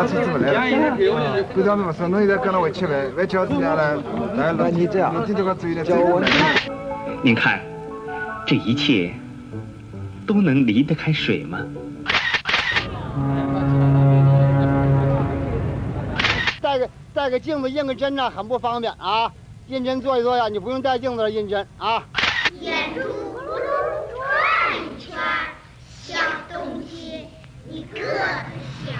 吃不来了。就这样子嘛，说侬现在跟他回去呗，回去好怎样了？来，你这样，你这个注意点。 您看，这一切都能离得开水吗？ 带个镜子印个针呢，很不方便啊。印针做一做呀，你不用带镜子了，印针啊。 眼珠转一圈，小东西你个子小。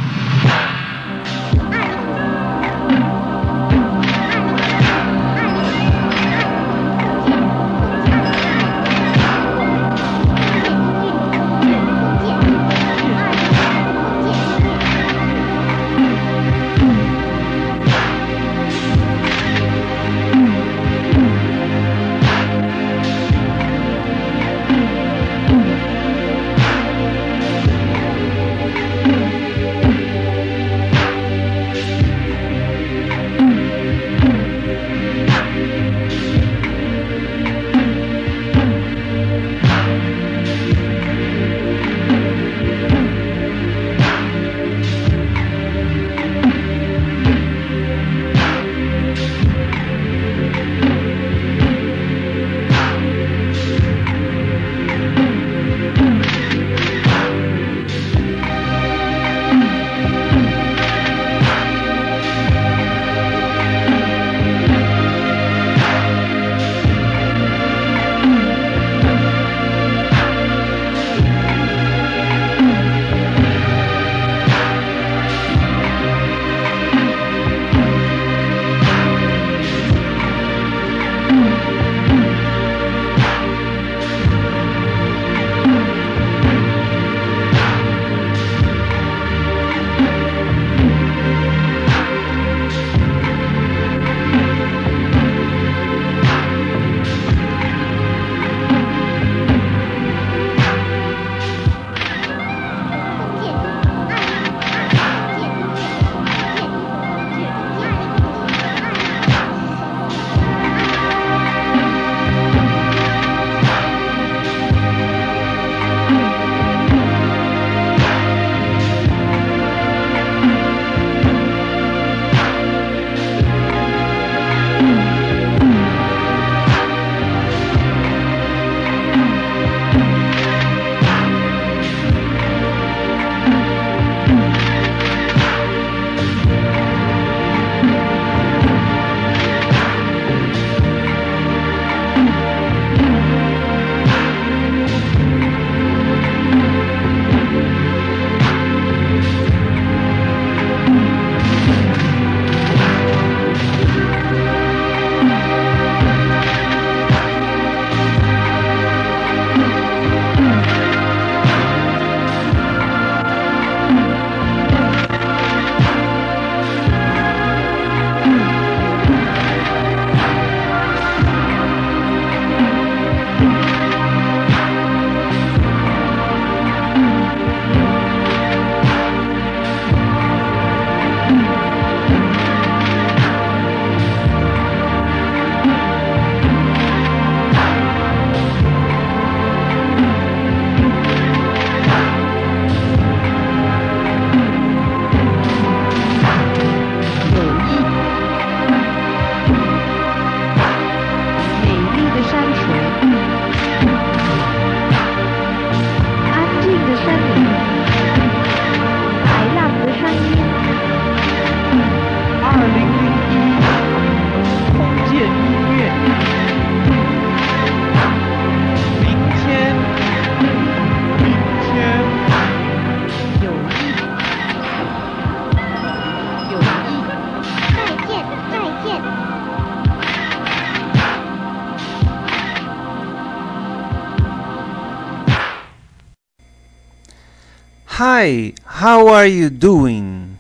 Hi, how are you doing?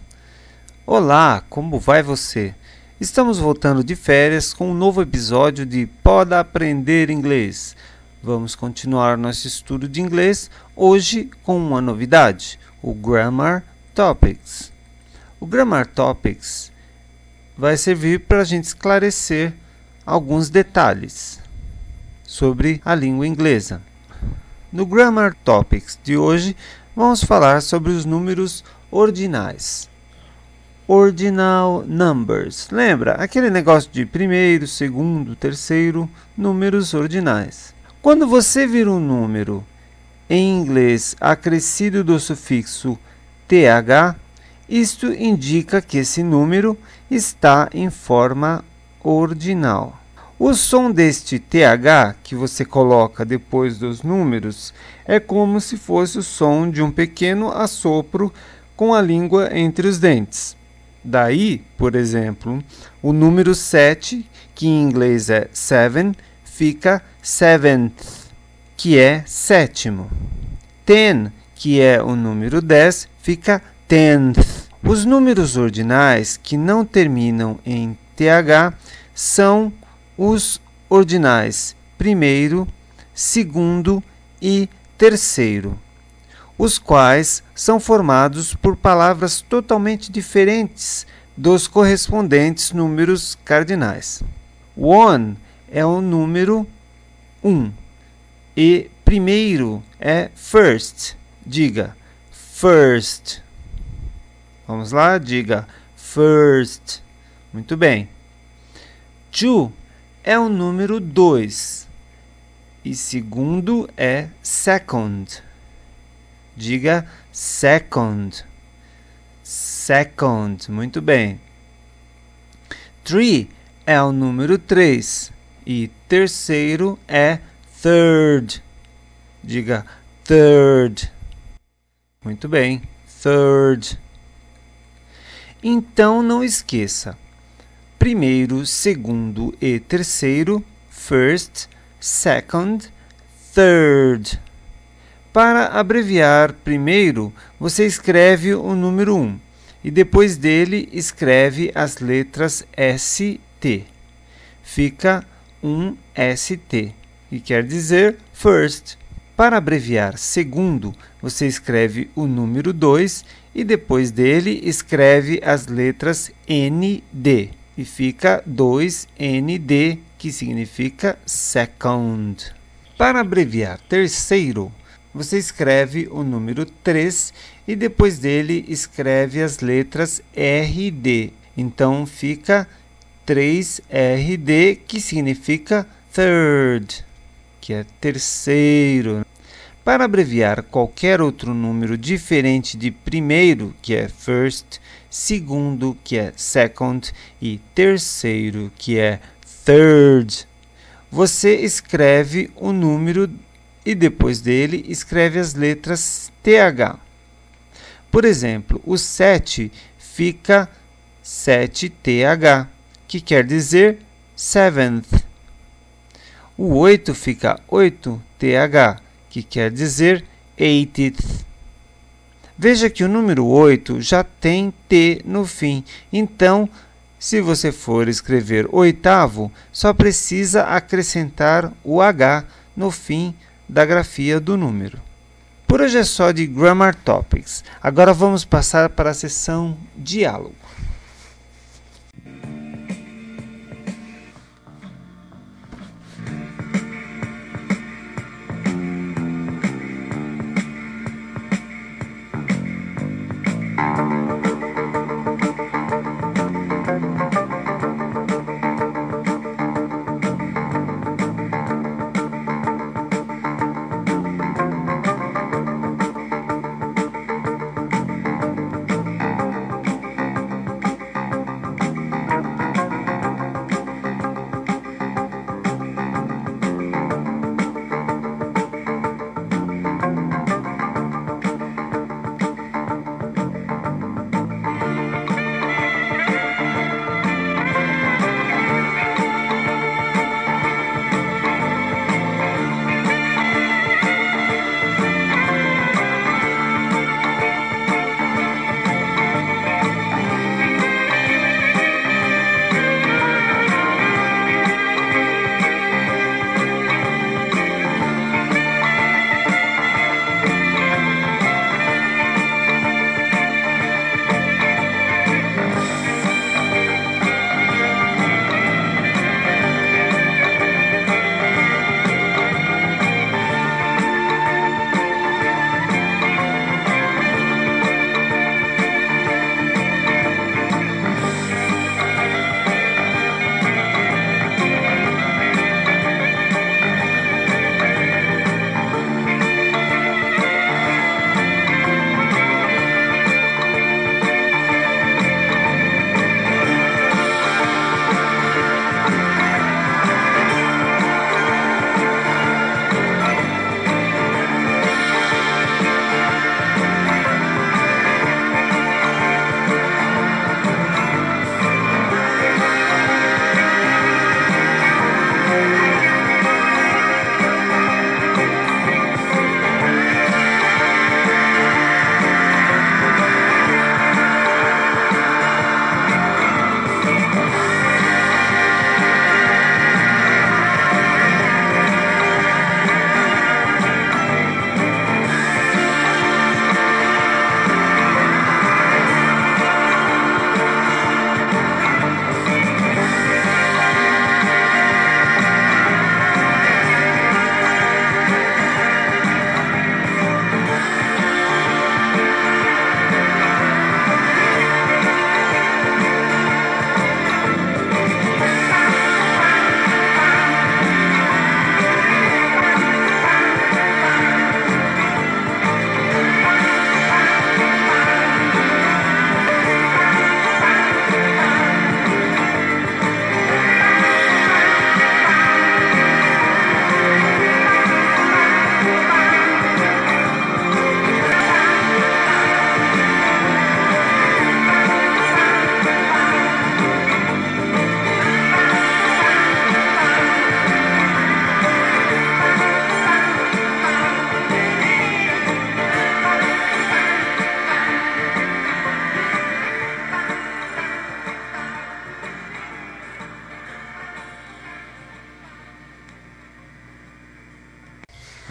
Olá, como vai você? Estamos voltando de férias com um novo episódio de Pode Aprender Inglês. Vamos continuar nosso estudo de inglês hoje com uma novidade, o Grammar Topics. O Grammar Topics vai servir para a gente esclarecer alguns detalhes sobre a língua inglesa. No Grammar Topics de hoje, vamos falar sobre os números ordinais. ordinal numbers. Lembra? Aquele negócio de primeiro, segundo, terceiro, números ordinais. Quando você vir um número em inglês acrescido do sufixo th, isto indica que esse número está em forma ordinal. O som deste th que você coloca depois dos números é como se fosse o som de um pequeno assopro com a língua entre os dentes. Daí, por exemplo, o número 7, que em inglês é 7, fica seventh, que é sétimo. 10, que é o número 10, fica tenth. Os números ordinais que não terminam em th são os ordinais primeiro, segundo e terceiro, os quais são formados por palavras totalmente diferentes dos correspondentes números cardinais. One é o número 1 e primeiro é first. Diga first. Vamos lá, diga first. Muito bem. Two é o número 2 e segundo é second. Diga second. Second. Muito bem. 3 é o número 3 e terceiro é third. Diga third. Muito bem. Third. Então não esqueça. Primeiro, segundo e terceiro, first, second, third. Para abreviar primeiro, você escreve o número 1 e depois dele escreve as letras ST. Fica um ST, que quer dizer first. Para abreviar segundo, você escreve o número 2 e depois dele escreve as letras ND. E fica 2ND, que significa second. Para abreviar terceiro, você escreve o número 3 e depois dele escreve as letras RD. Então fica 3RD, que significa third, que é terceiro. Para abreviar qualquer outro número diferente de primeiro, que é first, segundo, que é second, e terceiro, que é third, você escreve o número e depois dele escreve as letras TH. Por exemplo, o 7 fica 7TH, que quer dizer seventh. O 8 fica 8TH, que quer dizer eighth. Veja que o número 8 já tem T no fim, então, se você for escrever oitavo, só precisa acrescentar o H no fim da grafia do número. Por hoje é só de Grammar Topics. Agora vamos passar para a seção Diálogo.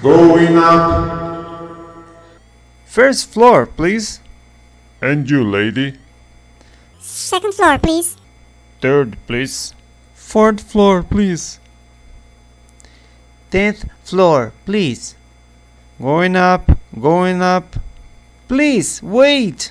Going up. First floor, please. And you, lady? Second floor, please. Third, please. Fourth floor, please. 10th floor, please. Going up, going up. Please, wait.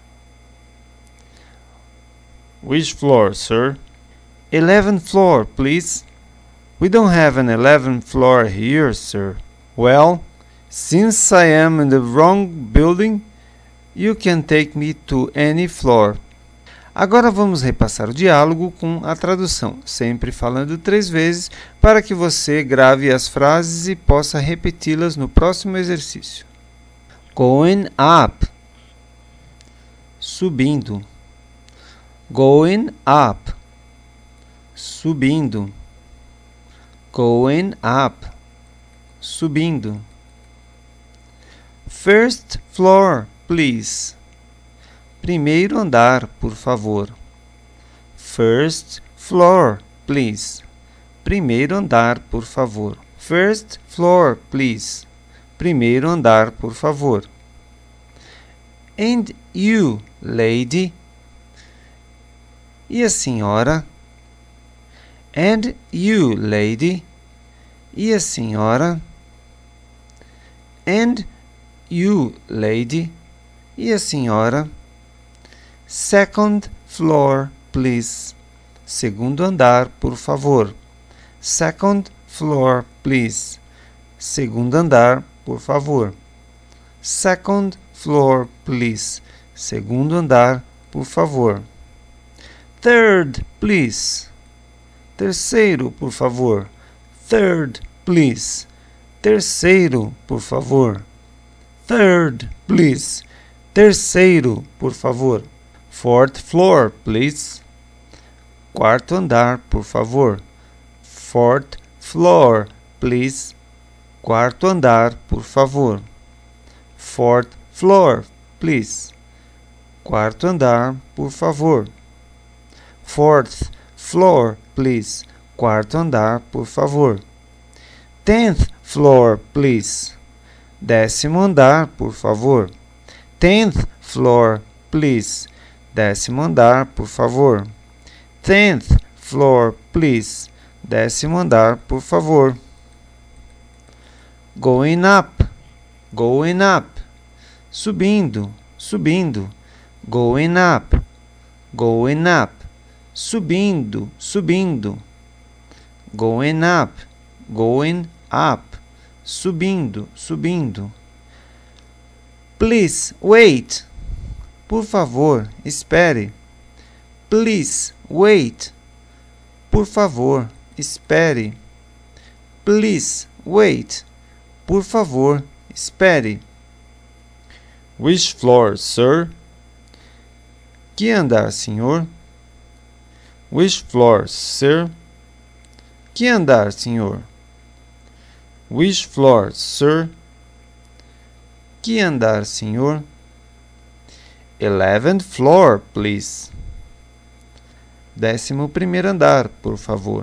Which floor, sir? 11th floor, please. We don't have an 11th floor here, sir. Well, since I am in the wrong building, you can take me to any floor. Agora vamos repassar o diálogo com a tradução, sempre falando 3 vezes, para que você grave as frases e possa repeti-las no próximo exercício. Going up. Subindo. Going up. Subindo. Going up. Subindo. First floor, please. Primeiro andar, por favor. First floor, please. Primeiro andar, por favor. First floor, please. Primeiro andar, por favor. And you, lady. E a senhora? And you, lady. E a senhora? And you, lady. E a senhora? Second floor, please. Segundo andar, por favor. Second floor, please. Segundo andar, por favor. Second floor, please. Segundo andar, por favor. Third, please. Terceiro, por favor. Third, please. Terceiro, por favor. Third, please. Terceiro, por favor. Fourth floor, please. Quarto andar, por favor. Fourth floor, please. Quarto andar, por favor. Fourth floor, please. Quarto andar, por favor. Fourth floor, please. Quarto andar, por favor. 10th floor, please. Décimo andar, por favor. 10th floor, please. Décimo andar, por favor. 10th floor, please. Décimo andar, por favor. Going up. Going up. Subindo, subindo. Going up. Going up. Subindo, subindo. Going up. Going up. Subindo, subindo. Please wait. Por favor, espere. Please wait. Por favor, espere. Please wait. Por favor, espere. Which floor, sir? Que andar, senhor? Which floor, sir? Que andar, senhor? Which floor, sir? Que andar, senhor? 11th floor, please. 11º andar, por favor.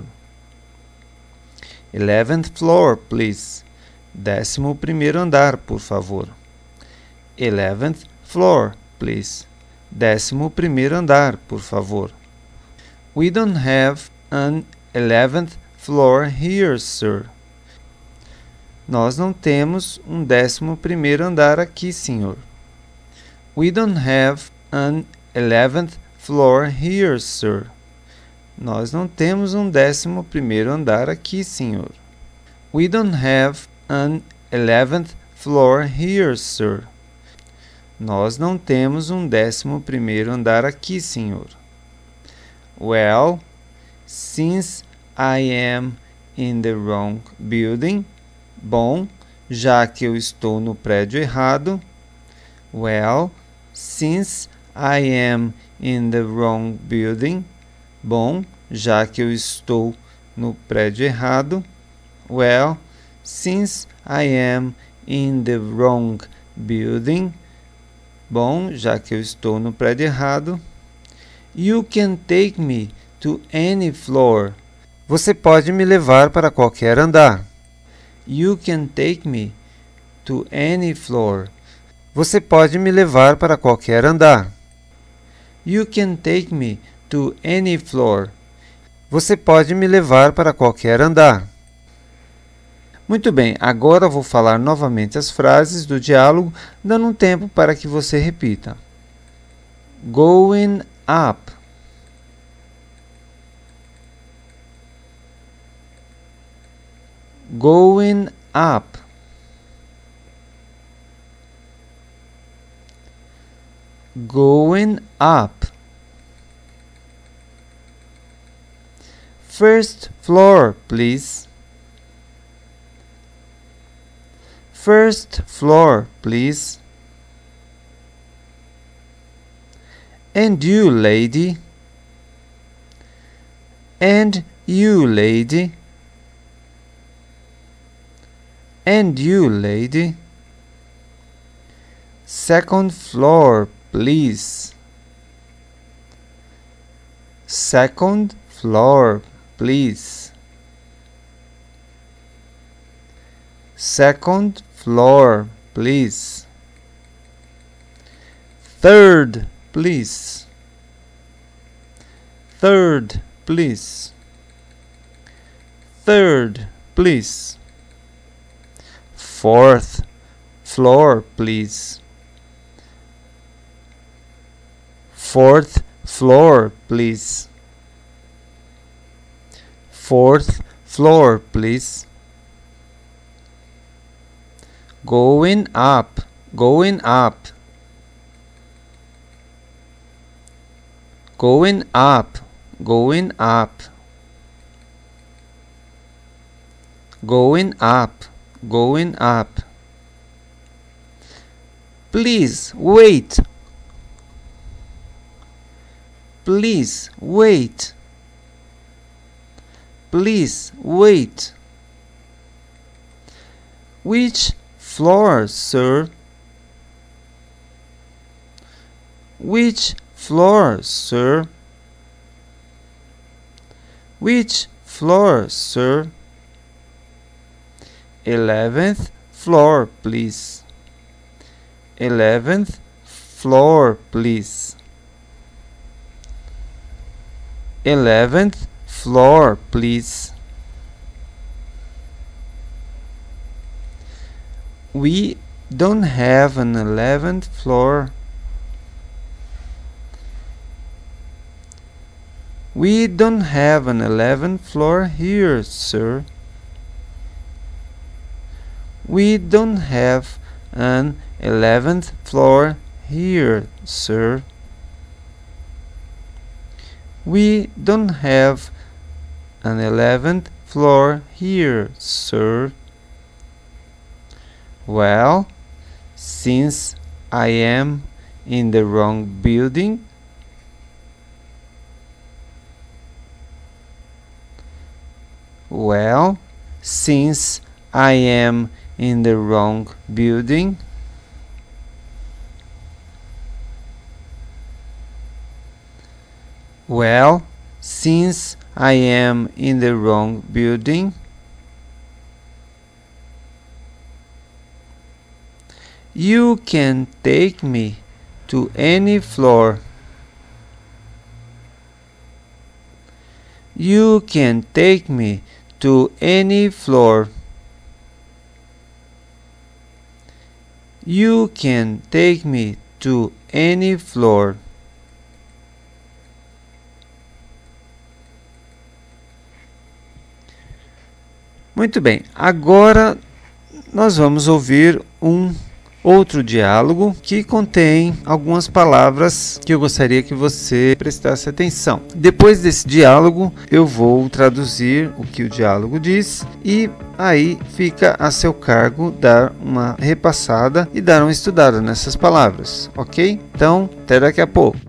11th floor, please. 11º andar, por favor. 11th floor, please. 11º andar, por favor. We don't have an 11th floor here, sir. Nós não temos 11º andar aqui, senhor. We don't have an 11th floor here, sir. Nós não temos 11º andar aqui, senhor. We don't have an 11th floor here, sir. Nós não temos 11º andar aqui, senhor. Well, since I am in the wrong building. Bom, já que eu estou no prédio errado. Well, since I am in the wrong building. Bom, já que eu estou no prédio errado. Well, since I am in the wrong building. Bom, já que eu estou no prédio errado. You can take me to any floor. Você pode me levar para qualquer andar. You can take me to any floor. Você pode me levar para qualquer andar. You can take me to any floor. Você pode me levar para qualquer andar. Muito bem, agora vou falar novamente as frases do diálogo, dando um tempo para que você repita. Going up. Going up. Going up. First floor, please. First floor, please. And you, lady. And you, lady. And you, lady. Second floor, please. Second floor, please. Second floor, please. Third, please. Third, please. Third, please. Fourth floor, please. Fourth floor, please. Fourth floor, please. Going up, going up. Going up, going up. Going up, going up. Please wait. Please wait. Please wait. Which floor, sir? Which floor, sir? Which floor, sir? 11th floor, please. 11th floor, please. 11th floor, please. We don't have an 11th floor. We don't have an 11th floor here, sir. We don't have an 11th floor here, sir. We don't have an 11th floor here, sir. Well, since I am in the wrong building, since I am in the wrong building, since I am in the wrong building, you can take me to any floor. You can take me to any floor. You can take me to any floor. Muito bem, agora nós vamos ouvir um outro diálogo que contém algumas palavras que eu gostaria que você prestasse atenção. Depois desse diálogo, eu vou traduzir o que o diálogo diz e aí fica a seu cargo dar uma repassada e dar uma estudada nessas palavras, ok? Então, até daqui a pouco.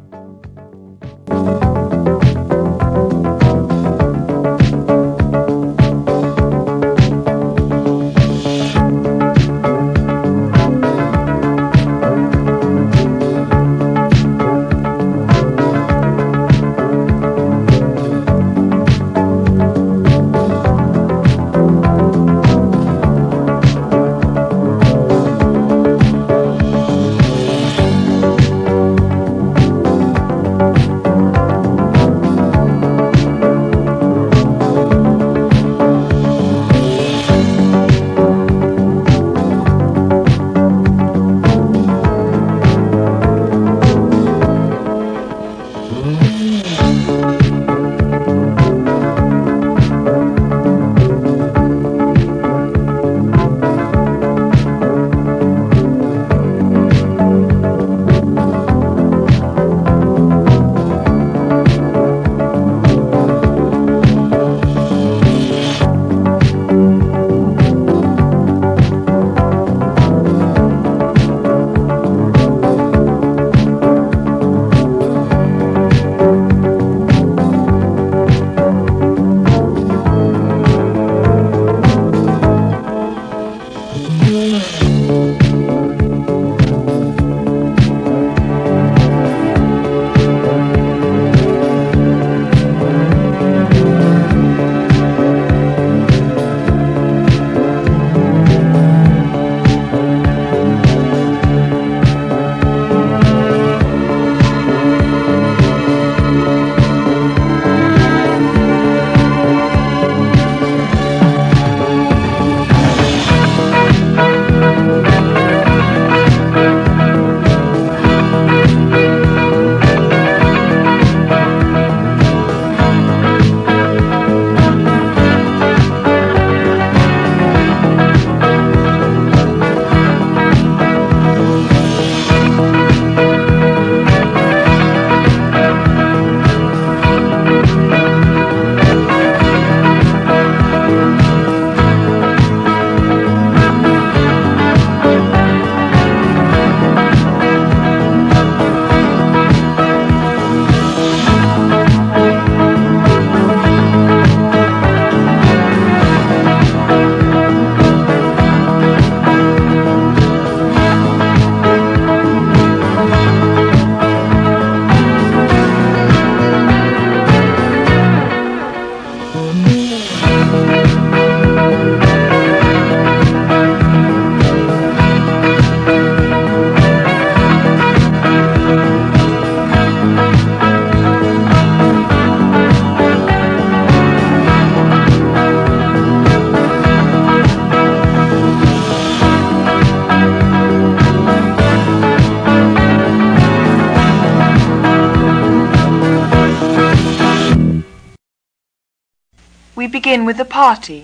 begin with the party.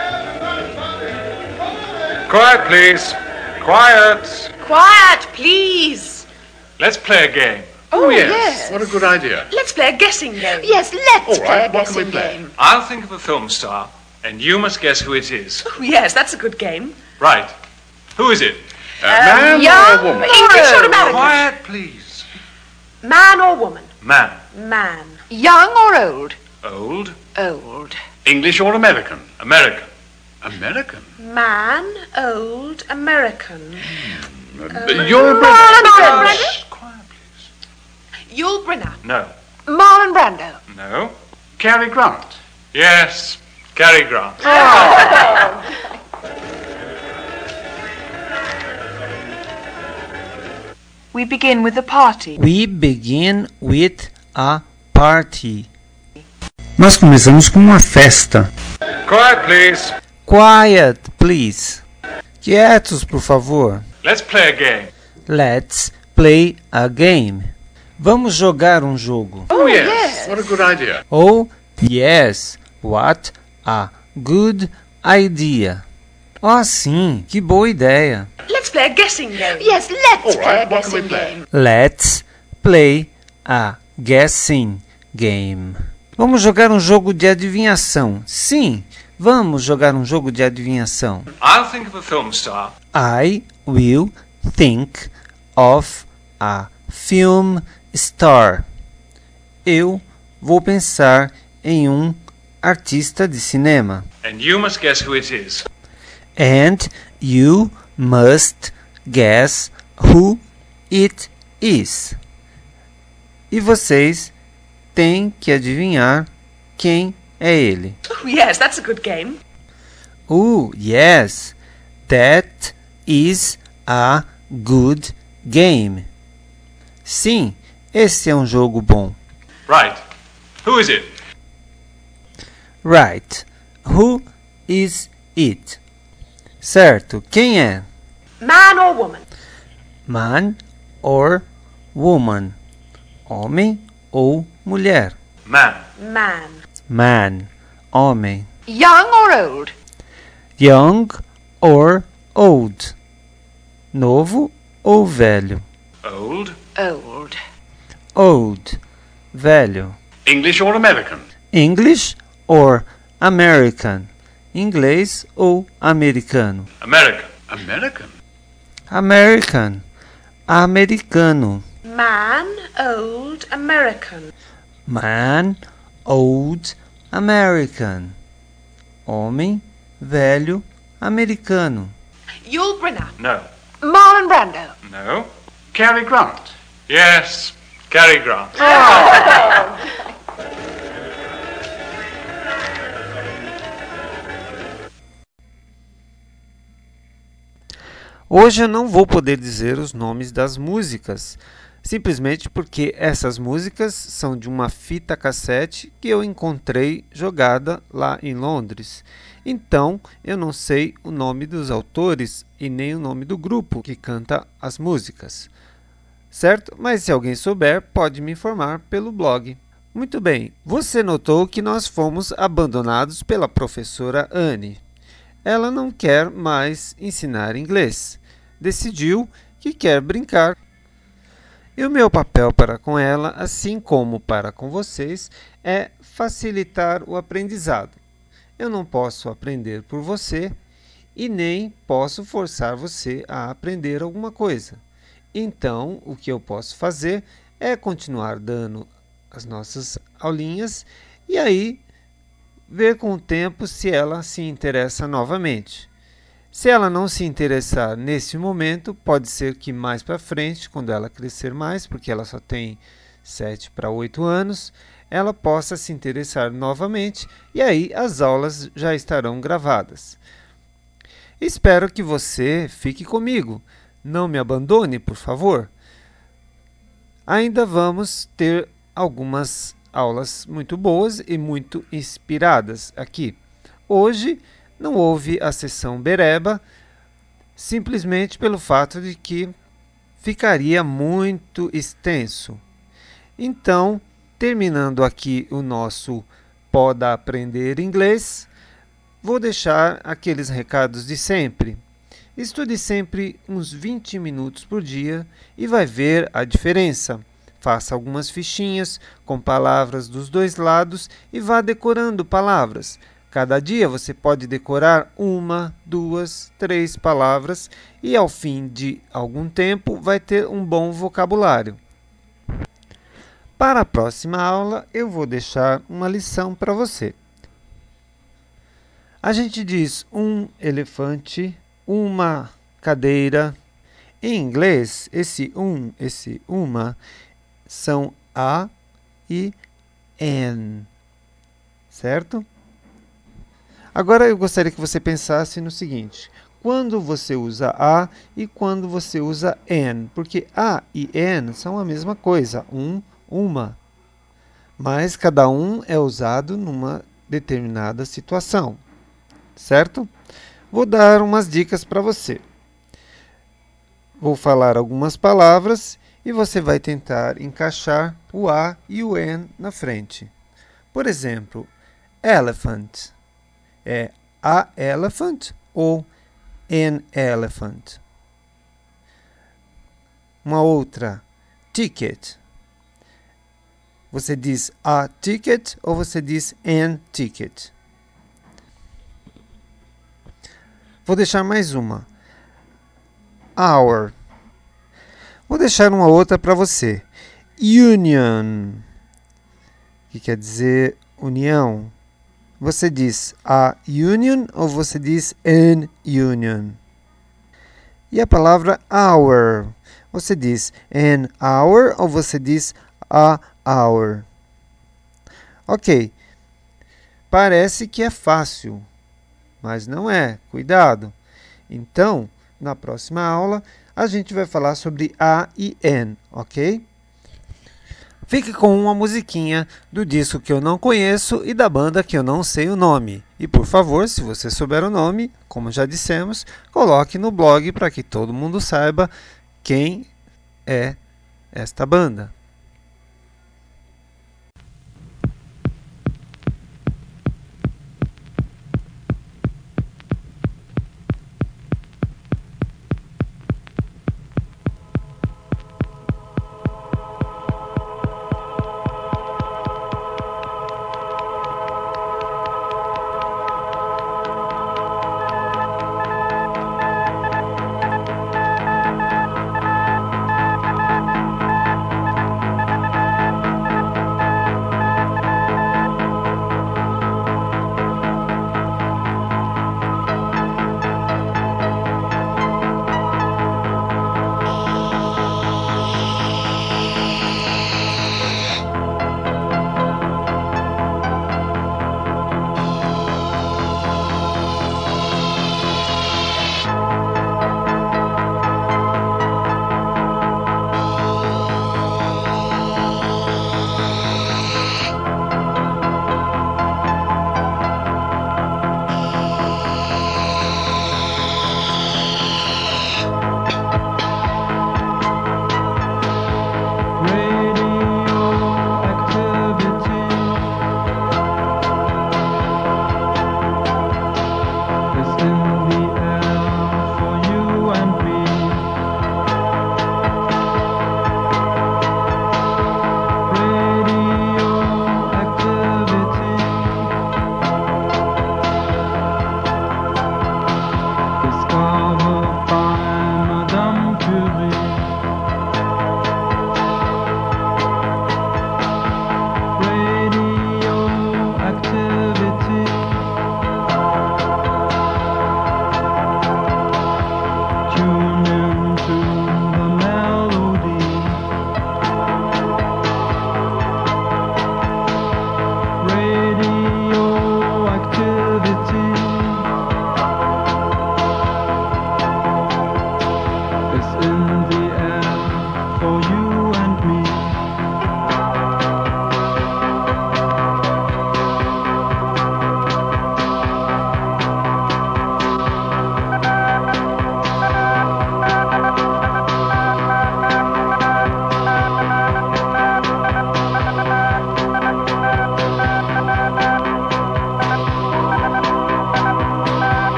Quiet, please. Quiet. Quiet, please. Let's play a game. Oh, yes. What a good idea. Let's play a guessing game. Yes, let's All play right, a what can we guessing play? game. I'll think of a film star, and you must guess who it is. Oh, yes, that's a good game. Right. Who is it? A man young, or a woman? English or American? Quiet, please. Man or woman? Man. Man. Young or old? Old. Old. English or American? American. American? Man, old, American. You're a Marlon Brando. Quiet, please. Yul Brynner. No. Marlon Brando. No. Cary Grant. Yes, Cary Grant. We begin with the party. We begin with a party. Nós começamos com uma festa. Quiet, please. Quiet, please. Quietos, por favor. Let's play a game. Let's play a game. Vamos jogar um jogo. Oh, yes. What a good idea. Oh, yes. What a good idea. Oh, sim, que boa ideia. Let's play a guessing game. Yes, let's All play right, a what can we guessing play? game. Let's play a guessing game. Vamos jogar um jogo de adivinhação. Sim, vamos jogar um jogo de adivinhação. I'll think of a film star. I will think of a film star. Eu vou pensar em um artista de cinema. And you must guess who it is. And you must guess who it is. E vocês têm que adivinhar quem é ele. Oh, yes, that's a good game. Oh, yes, that is a good game. Sim, esse é um jogo bom. Right. Who is it? Right. Who is it? Certo, quem é? Man or woman? Man or woman? Homem ou mulher? Man. Man. Man, homem. Young or old? Young or old? Novo ou velho? Old. Old. Old, velho. English or American? English or American? Inglês ou americano? American. American? American, americano. Man, old, American. Man, old, American. Homem, velho, americano. Yul Brynner. No. Marlon Brando. No. Cary Grant. Yes, Cary Grant. Hoje eu não vou poder dizer os nomes das músicas, simplesmente porque essas músicas são de uma fita cassete que eu encontrei jogada lá em Londres. Então eu não sei o nome dos autores e nem o nome do grupo que canta as músicas. Certo? Mas se alguém souber, pode me informar pelo blog. Muito bem, você notou que nós fomos abandonados pela professora Anne. Ela não quer mais ensinar inglês. Decidiu que quer brincar. E o meu papel para com ela, assim como para com vocês, é facilitar o aprendizado. Eu não posso aprender por você e nem posso forçar você a aprender alguma coisa. Então, o que eu posso fazer é continuar dando as nossas aulinhas e aí ver com o tempo se ela se interessa novamente. Se ela não se interessar nesse momento, pode ser que mais para frente, quando ela crescer mais, porque ela só tem 7 para 8 anos, ela possa se interessar novamente e aí as aulas já estarão gravadas. Espero que você fique comigo. Não me abandone, por favor. Ainda vamos ter algumas aulas muito boas e muito inspiradas aqui. Hoje não houve a sessão bereba, simplesmente pelo fato de que ficaria muito extenso. Então, terminando aqui o nosso Pode Aprender Inglês, vou deixar aqueles recados de sempre. Estude sempre uns 20 minutos por dia e vai ver a diferença. Faça algumas fichinhas com palavras dos dois lados e vá decorando palavras. Cada dia você pode decorar 1, 2, 3 palavras e ao fim de algum tempo vai ter um bom vocabulário. Para a próxima aula eu vou deixar uma lição para você. A gente diz um elefante, uma cadeira. Em inglês, esse uma são a e an, certo? Agora eu gostaria que você pensasse no seguinte: quando você usa a e quando você usa an, porque a e an são a mesma coisa, uma, mas cada um é usado numa determinada situação, certo? Vou dar umas dicas para você. Vou falar algumas palavras e você vai tentar encaixar o a e o an na frente. Por exemplo, elephant. É a elephant ou an elephant? Uma outra, ticket. Você diz a ticket ou você diz an ticket? Vou deixar mais uma. Hour. Vou deixar uma outra para você. Union, que quer dizer união. Você diz a union ou você diz an union? E a palavra hour. Você diz an hour ou você diz a hour? Ok. Parece que é fácil, mas não é. Cuidado. Então, na próxima aula, a gente vai falar sobre a e an, ok? Fique com uma musiquinha do disco que eu não conheço e da banda que eu não sei o nome. E por favor, se você souber o nome, como já dissemos, coloque no blog para que todo mundo saiba quem é esta banda.